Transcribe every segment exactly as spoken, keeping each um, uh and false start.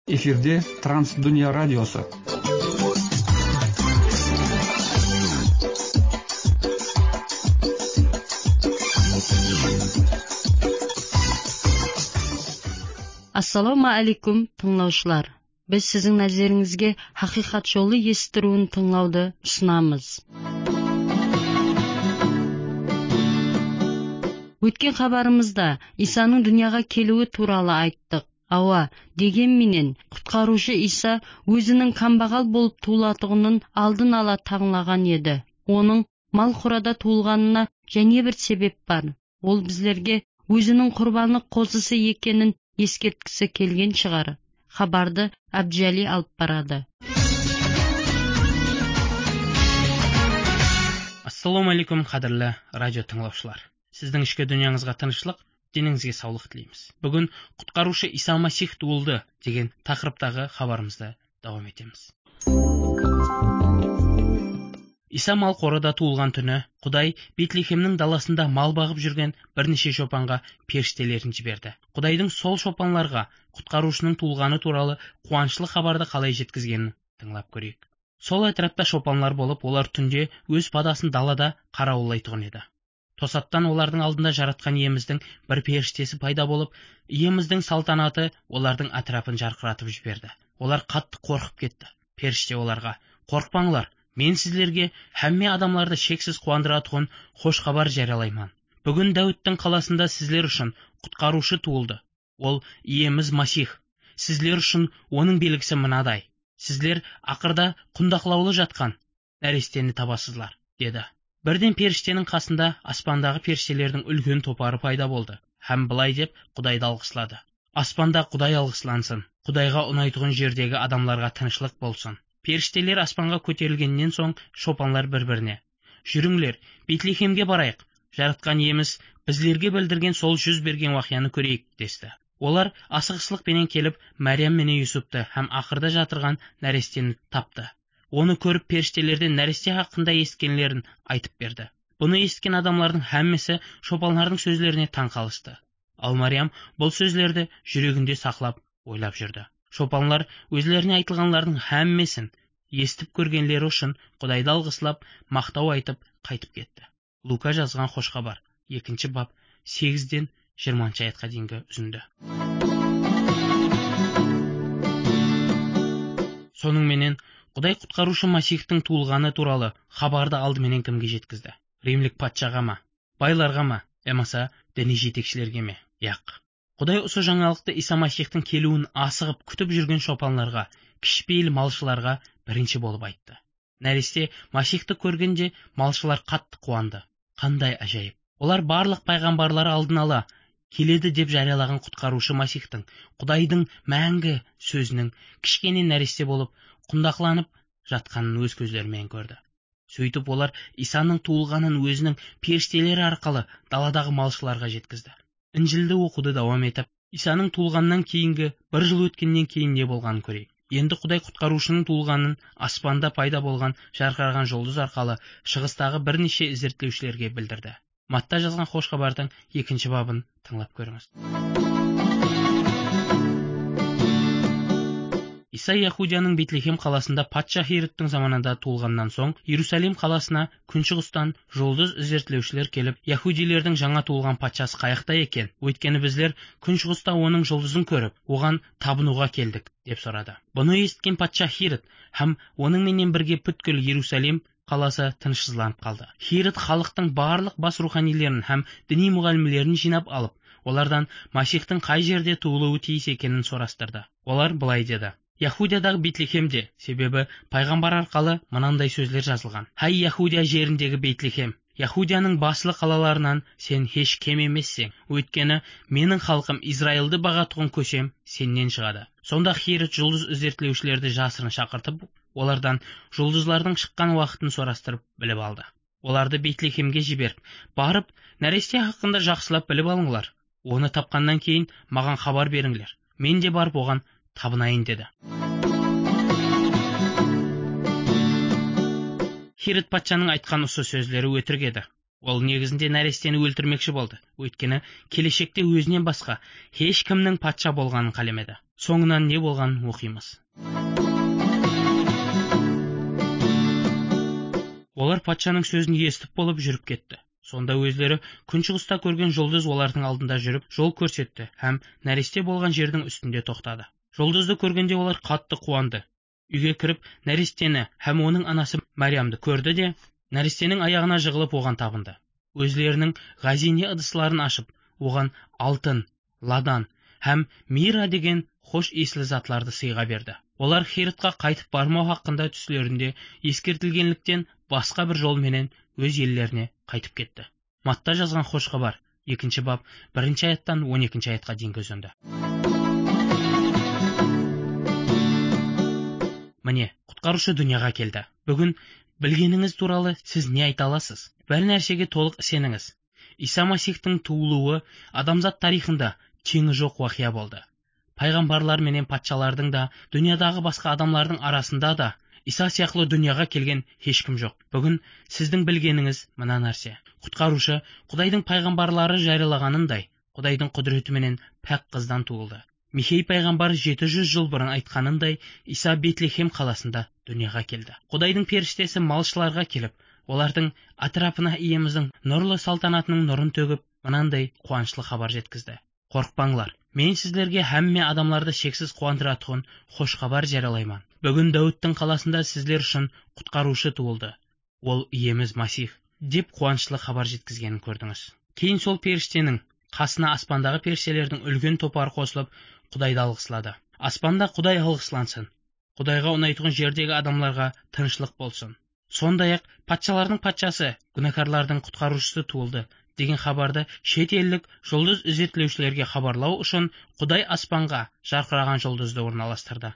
Эфирде Трансдүния радиосы. Ассаламу алейкум, тыңлаушылар. Біз сіздің назарыңызға хақиқат жолы естіруін тыңлауды ұсынамыз. Өткен хабарымызда Исаның дүнияға келуі туралы айттық. Ауа, дегенменен құтқарушы Иса өзінің камбағал болып туылатұғының алдын ала таңлаған еді. Оның мал қорада туылғанына және бір себеп бар. Ол біздерге өзінің құрбаны қозысы екенін ескерткісі келген шығар. Хабарды Абджали алып барады. Ассаламу алейкум, қадірлі радио тыңлаушылар. Сіздің ішкі дүнияңызға тыныштық, деніңізге саулық тілейміз. Бүгін құтқарушы Иса Масих туылды деген тақырыптағы хабарымызды давам етеміз. Иса мал қорада туылған түні Құдай Бетлехемнің даласында мал бағып жүрген бірнеше шопанға періштелерін жіберді. Құдайдың сол шопанларға құтқарушының туылғаны туралы қуанышлы хабарды қалай жеткізгенін тыңлап көрейік. Сол әтрапта шопанлар болып, олар түнде өз падасын далада қарауылдайтұғын еді. Тосаттан олардың алдында жаратқан иеміздің бір періштесі пайда болып, иеміздің салтанаты олардың атрапын жарқыратып жіберді. Олар қатты қорқып кетті. Періште оларға: "Қорқпаңлар, мен сіздерге һәмме адамларды шексіз қуандыратұғын хош хабар жариялаймын. Бүгін Дәуіттің қаласында сіздер үшін құтқарушы туылды. Ол иеміз Масих. Сіздер үшін оның белгісі мынадай: сіздер ақырда құндақлаулы жатқан нәрестені табасызлар", деді. Бірден періштенің қасында аспандағы періштелердің үлкен топары пайда болды. Һәм былай деп Құдайды алғыслады: "Аспанда Құдай алғыслансын, Құдайға ұнайтұғын жердегі адамларға тынышлық болсын." Періштелер аспанға көтерілгеннен соң шопанлар бір-біріне: "Жүріңлер, Бетлехемге барайық, жаратқан иеміз біздерге білдірген сол жүз берген уақияны көрейік", десті. Олар асығыстықпенен келіп Мәриям мен Юсупты һәм ақырда жатырған нәрестені тапты. Оны көріп періштелерден нәресте хақында ескенлерін айтып берді. Бұны естіген адамлардың һәммесі шопанлардың сөзлеріне таң қалысты. Ал Мариям бұл сөзлерді жүрегінде сақлап ойлап жүрді. Шопанлар өзлеріне айтылғанлардың һәммесін естіп көргенлері үшін Құдайды алғыслап, мақтау айтып қайтып кетті. Лука жазған хош хабар, екінші бап, сегізден жиырманыншы аятқа дейінгі үзінді. Соныңменен Құдай құтқарушы Масихтың туылғаны туралы хабарды алдыменен кімге жеткізді? Римлік патшаға ма, байларға ма, эмаса діни жетекшілерге ме? Яқ. Құдай осы жаңалықты Иса Масихтың келуін асығып күтіп жүрген шопанларға, кішіпейіл малшыларға бірінші болып айтты. Нәресте Масихты көргенде малшылар қатты қуанды. Қандай ажайып! Олар барлық пайғамбарлар алдын ала келеді деп жариялаған құтқарушы Масихтың, Құдайдың мәңгі сөзінің кішкене нәресте болып құндақланып жатқанын өз көздерімен көрді. Сөйтіп олар Исаның туылғанын өзінің періштелері арқылы даладағы малшыларға жеткізді. Інжілді оқуды давам етіп, Исаның туылғаннан кейінгі бір жыл өткеннен кейін не болғанын көрейік. Енді Құдай құтқарушының туылғанын аспанда пайда болған жарқыраған жұлдыз арқылы шығыстағы бірнеше зерттеушілерге білдірді. Матта жазған хош хабардың екінші бабын тыңлап көріңіз. Иса Яһудияның Бетлехем қаласында патша Хиродтың заманында туылғаннан соң, Иерусалим қаласына күншығыстан жұлдыз зерттеушілер келіп, Яһудилердің жаңа туылған патшасы қаяқта екен? Өйткені біздер күншығыста оның жұлдызын көріп, оған табынуға келдік, деп сұрады. Бұны естіген патша Хирод һәм оның менен бірге бүткіл Иерусалим қаласы тынышсызланып қалды. Хирод халықтың барлық бас руханилерін һәм діни мұғалімлерін жинап алып, олардан Масихтың қай жерде туылуы тиіс екенін сұрастырды. Олар былай деді: "Яһудиядағы Бетлехемде, себебі пайғамбар арқылы мынандай сөздер жазылған: Хай Яһудия жеріндегі Бетлехем, Яһудияның басылы қалаларынан сен еш кем емессің, өйткені менің халқым Израилді бағатұғын көсем сеннен шығады." Сонда Хирод жұлдыз зерттеушілерді жасырын шақыртып, олардан жұлдызлардың шыққан уақытын сұрастырып біліп алды. Оларды Бетлехемге жіберіп, барып, нәресте хақында жақсылап біліп алыңлар. Оны тапқаннан кейін маған хабар беріңлер. Мен де барып оған табынайын, деді. Хирод патшаның айтқан осы сөздері өтірік еді. Ол негізінде нәрестені өлтірмекші болды. Өйткені келешекте өзінен басқа ешкімнің патша болғанын қаламады. Соңынан не болғанын оқимыз. Олар патшаның сөзін естіп болып жүріп кетті. Сонда өздері күншығыста көрген жұлдыз олардың алдында жүріп жол көрсетті һәм нәресте болған жердің үстінде тоқтады. Жұлдызды көргенде олар қатты қуанды. Үйге кіріп, нәрестені һәм оның анасы Мариямды көрді де, нәрестенің аяғына жығылып оған табынды. Өзлерінің ғазине ыдысларын ашып, оған алтын, ладан һәм мира деген хош иісті затларды сыйға берді. Олар Хиротқа қайтып бармау хақында түслерінде ескертілгенліктен басқа бір жолменен өз еллеріне қайтып кетті. Матта жазған хош хабар екінші бап бірінші аяттан он екінші аятқа дейін көзөнді. Міне, құтқарушы дүнияға келді. Бүгін білгеніңіз туралы сіз не айта аласыз? Бір нәрсеге толық сеніңіз. Иса Масихтің туылуы адамзат тарихында теңі жоқ уақия болды. Пайғамбарлар менен патшалардың да, дүниядағы басқа адамлардың арасында да Иса сияқлы дүнияға келген ешкім жоқ. Бүгін сіздің білгеніңіз мына нәрсе. Құтқарушы Құдайдың пайғамбарлары жариялағанындай, Құдайдың құдіретіменен пәк қыздан туылды. Михей пайғамбар жеті жүз жыл бұрын айтқанындай, Иса Бетлехем қаласында дүнияға келді. Құдайдың періштесі малшыларға келіп, олардың атрапына иеміздің нұрлы салтанатының нұрын төгіп, мынандай қуанышлы хабар жеткізді. Қорықпаңлар, мен сіздерге һәмме адамларды шексіз қуандыратұғын хош хабар жариялаймын. Бүгін Дәуіттің қаласында сіздер үшін құтқарушы туылды. Ол иеміз Масих, деп қуанышлы хабар жеткізгенін көрдіңіз. Кейін сол періштенің қасына аспандағы періштелердің үлкен топары қосылып, Құдайды алғыслады. Аспанда Құдай алғыслансын. Құдайға ұнайтұғын жердегі адамларға тыныштық болсын. Сондай-ақ патшалардың патшасы, күнәкарлардың құтқарушысы туылды деген хабарды шет елдік жұлдыз іздеушілерге хабарлау үшін Құдай аспанға жарқыраған жұлдызды орналастырды.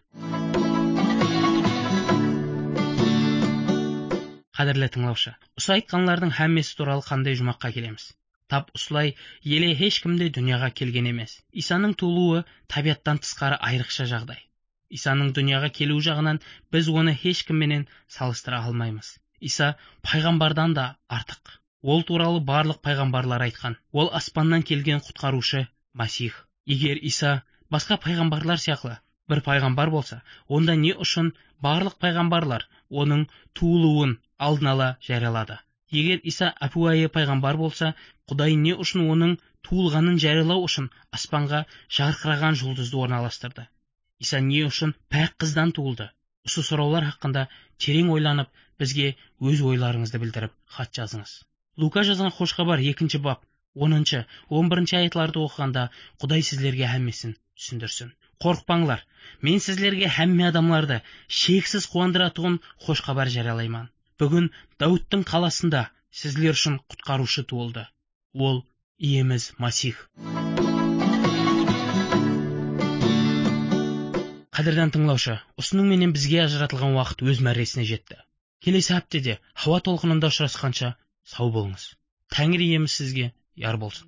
Қадірлі тыңлаушы, осы айтқанлардың һәммесі туралы қандай жұмаққа келеміз? Тап осылай еле ешкімде дүнияға келген емес. Исаның туылуы табиаттан тысқары айрықша жағдай. Исаның дүнияға келуі жағынан біз оны ешкімменен салыстыра алмаймыз. Иса пайғамбардан да артық. Ол туралы барлық пайғамбарлар айтқан. Ол аспаннан келген құтқарушы Масих. Егер Иса басқа пайғамбарлар сияқты бір пайғамбар болса, онда не үшін барлық пайғамбарлар оның туылуын алдын ала жариялады? Егер Иса әпуайы пайғамбар болса, Құдай не үшін оның туылғанын жариялау үшін аспанға жарқыраған жұлдызды орналастырды? Иса не үшін пәк қыздан туылды? Осы сұраулар хақында терең ойланып, бізге өз ойларыңызды білдіріп, хат жазыңыз. Лука жазған хош хабар екінші бап оныншы он бірінші аятларды оқығанда Құдай сіздерге һәммесін түсіндірсін. Қорықпаңлар, мен сіздерге һәмме адамларды шексіз қуандыратұғын хош хабар жариялаймын. Бүгін Дәуіттің қаласында сіздер үшін құтқарушы туылды. Ол иеміз Масих. Қадірден тыңлаушы, осының менен бізге ажыратылған уақыт өз мәресіне жетті. Келесі аптеде хауа толқынында ұшырасқанша сау болыңыз. Тәңір иеміз сізге яр болсын.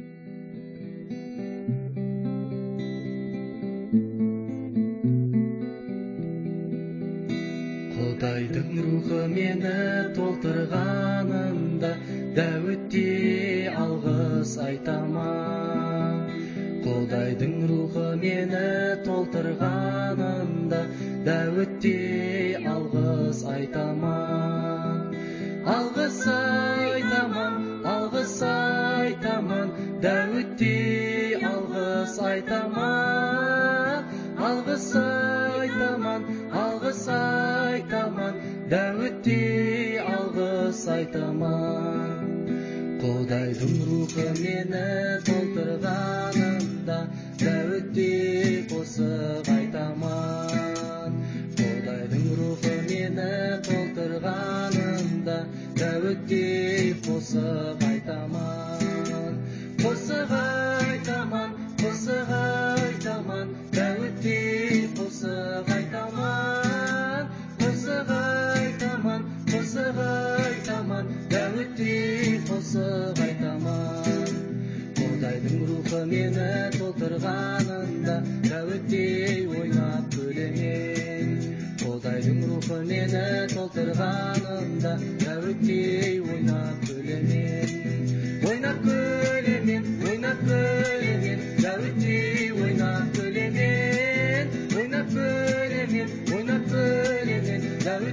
Құдайдың рухы мені толтырғанында, Дәуітте алғыс айтамын. Құдайдың рухы мені толтырғанында, Дәуітте алғыс айтамын. Алғыс айтамын, алғыс айтамын, Дәуітте алғыс айтамын. Алғыс айтамын, алғыс айтамын, Дәуітте алғыс айтамын. Құдайдың рухы мені толтырғанында, Дәуітте қосық айтамын. Құдайдың рухы мені толтырғанында, Дәуітте қосық айтамын. Қосық айтамын, қосық айтамын, Дәуітте қосық айтамын. Қосық айтамын, қосық айтамын, Дәуітте қосық айтамын. Құдайдың рухы мені толтырғанында, Дәуітте ойнап күлемін. Құдайдың рухы мені толтырғанында, Дәуітте ойнап күлемін. Ойнап күлемін, ойнап күлемін, Дәуітте ойнап күлемін.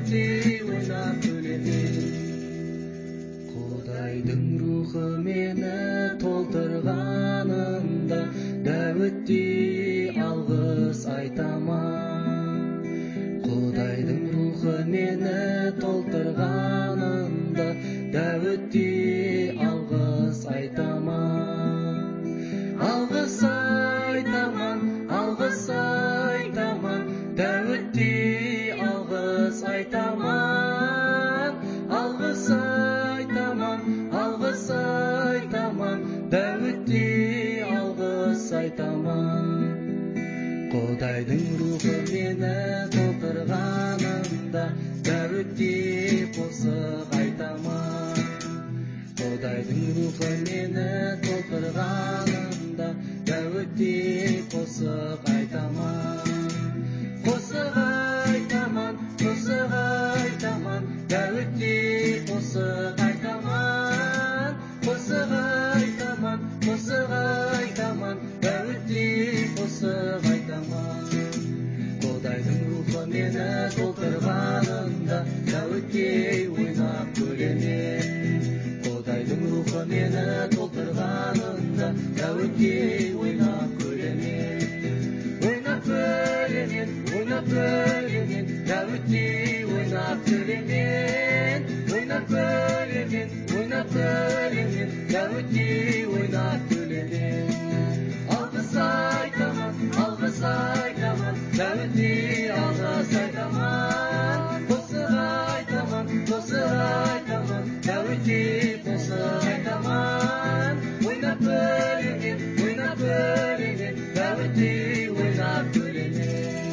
дәуіттей ойнап күлемін. Құдайдың рухы мені толтырғанында дәуіттей алғыс айтамын. Құдайдың рухы мені толтырғанында дәуіттей алғыс айтамын. Алғыс айтамын, алғыс айтамын, дәуіттей алғыс айтамын. Алғыс айтамын, алғыс айтамын, дәуіттей алғыс айтамын. Құдайдың рухы мені толтырғанында дәуіттей қосық айтамын. Құдайдың рухы мені толтырғанында дәуіттей қосық айтамын. Қосық айтамын, қосық айтамын, дәуіттей қосық айтамын. Қосық айтамын, қосық айтамын, дәуіттей қосық айтамын. Құдайдың рухы мені толтырғанында дәуіттей ойнап күлемін. Құдайдың рухы мені толтырғанында дәуіттей ойнап күлемін. Ойнап күлемін, ойнап күлемін, дәуіттей ойнап күлемін. Ойнап күлемін, ойнап күлемін, дәуіттей ойнап күлемін. Алғыс айтамын, алғыс айтамын, дәуіттей алғыс айтамын. Қосық айтамын, қосық айтамын, дәуіттей қосық айтамын. Ойнап күлемін, ойнап күлемін, дәуіттей ойнап күлемін.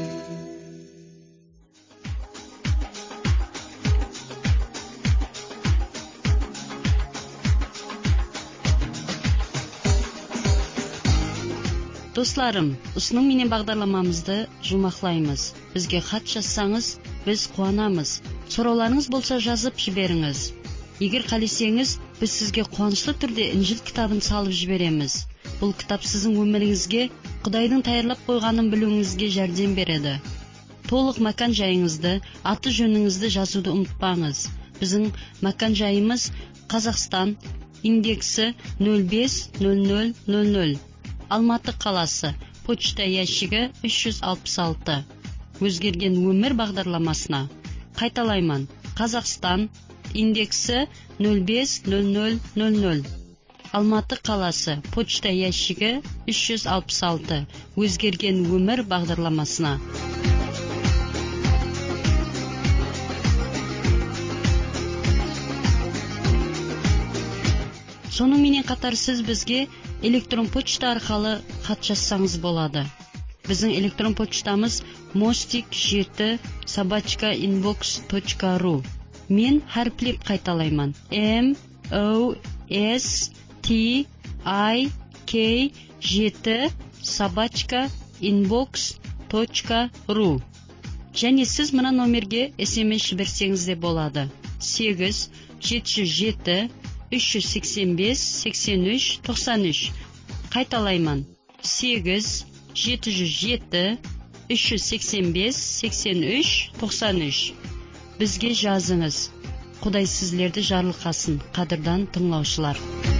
Достарым, ұсының менен бағдарламамызды жұмақлаймыз. Бізге хат жазсаңыз, біз қуанамыз. Сұрауларыңыз болса жазып жіберіңіз. Егер қалесеңіз, біз сізге қуанышты түрде Инжил кітабын салып жібереміз. Бұл кітап сіздің өміріңізге Құдайдың таярлап қойғанын білуіңізге жәрдем береді. Толық мәкан жайыңызды, аты жөніңізді жазуды ұмытпаңыз. Біздің мәкан жайымыз Қазақстан, индексі нөл бес нөл нөл нөл нөл. Алматы қаласы, почта ящигі үш жүз алпыс алты. Өзгерген өмір бағдарламасына. Қайталайман, Қазақстан, индексі нөл бес нөл нөл нөл нөл. Алматы қаласы, почта ящигі үш жүз алпыс алты. Өзгерген өмір бағдарламасына. Сонымен қатар сіз бізге электрон почта арқылы хат жазсаңыз болады. Біздің электрон почтамыз мостик жеті собачка инбокс точка ру. Мен әріптеп қайталайман. M O S T I K жеті собачка инбокс точка ру. Және сіз мына номерге эс эм эс жіберсеңіз де болады. сегіз жеті жүз жеті үш жүз сексен бес сексен үш тоқсан үш. Қайталайман. сегіз жеті жүз жеті үш жүз сексен бес сексен үш тоқсан үш. Бізге жазыңыз. Құдай сізлерді жарылқасын, қадірдан тыңлаушылар.